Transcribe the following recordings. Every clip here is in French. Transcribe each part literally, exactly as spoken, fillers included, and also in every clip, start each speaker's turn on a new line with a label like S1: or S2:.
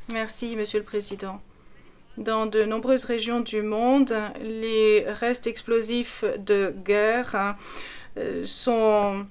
S1: Merci, Monsieur le Président. Dans de nombreuses régions du monde, les restes explosifs de guerre euh, sont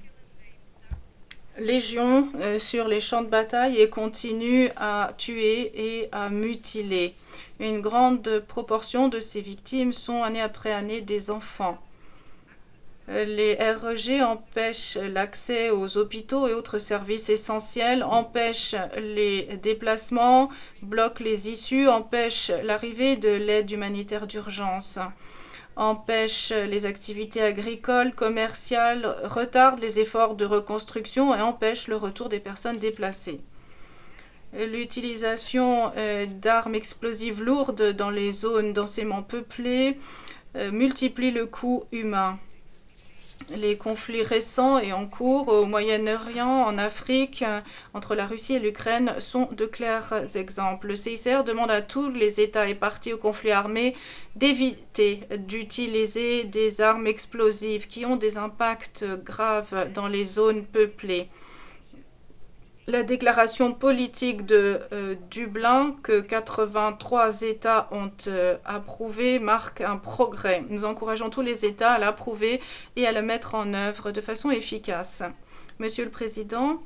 S1: légion euh, sur les champs de bataille et continuent à tuer et à mutiler. Une grande proportion de ces victimes sont année après année des enfants. Les R E G empêchent l'accès aux hôpitaux et autres services essentiels, empêchent les déplacements, bloquent les issues, empêchent l'arrivée de l'aide humanitaire d'urgence, empêchent les activités agricoles, commerciales, retardent les efforts de reconstruction et empêchent le retour des personnes déplacées. L'utilisation euh, d'armes explosives lourdes dans les zones densément peuplées euh, multiplie le coût humain. Les conflits récents et en cours au Moyen-Orient, en Afrique, entre la Russie et l'Ukraine sont de clairs exemples. Le C I C R demande à tous les États et parties au conflit armé d'éviter d'utiliser des armes explosives qui ont des impacts graves dans les zones peuplées. La déclaration politique de euh, Dublin, que quatre-vingt-trois États ont euh, approuvée, marque un progrès. Nous encourageons tous les États à l'approuver et à la mettre en œuvre de façon efficace. Monsieur le Président,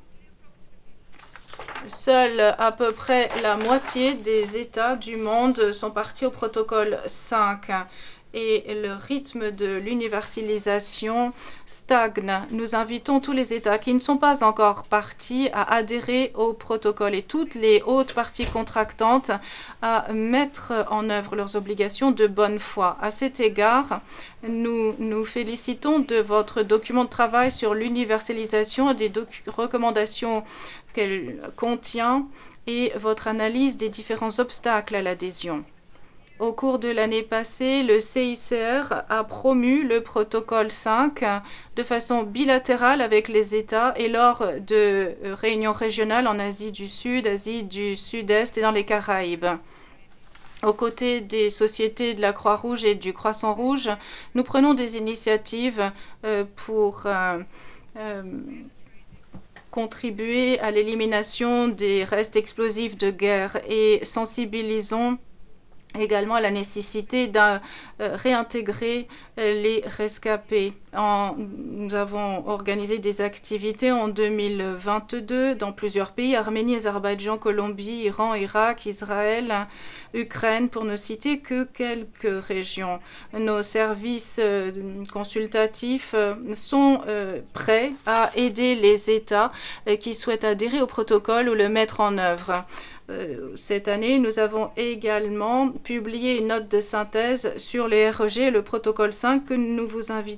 S1: seule à peu près la moitié des États du monde sont partis au protocole cinq et le rythme de l'universalisation stagne. Nous invitons tous les États qui ne sont pas encore partis à adhérer au protocole et toutes les hautes parties contractantes à mettre en œuvre leurs obligations de bonne foi. À cet égard, nous nous félicitons de votre document de travail sur l'universalisation et des recommandations qu'elle contient et votre analyse des différents obstacles à l'adhésion. Au cours de l'année passée, le C I C R a promu le protocole cinq de façon bilatérale avec les États et lors de réunions régionales en Asie du Sud, Asie du Sud-Est et dans les Caraïbes. Aux côtés des sociétés de la Croix-Rouge et du Croissant-Rouge, nous prenons des initiatives euh, pour euh, euh, contribuer à l'élimination des restes explosifs de guerre et sensibilisons également à la nécessité de euh, réintégrer euh, les rescapés. En, nous avons organisé des activités en deux mille vingt-deux dans plusieurs pays, Arménie, Azerbaïdjan, Colombie, Iran, Irak, Israël, Ukraine, pour ne citer que quelques régions. Nos services euh, consultatifs euh, sont euh, prêts à aider les États euh, qui souhaitent adhérer au protocole ou le mettre en œuvre. Cette année, nous avons également publié une note de synthèse sur les R E G et le protocole cinq que nous vous invitons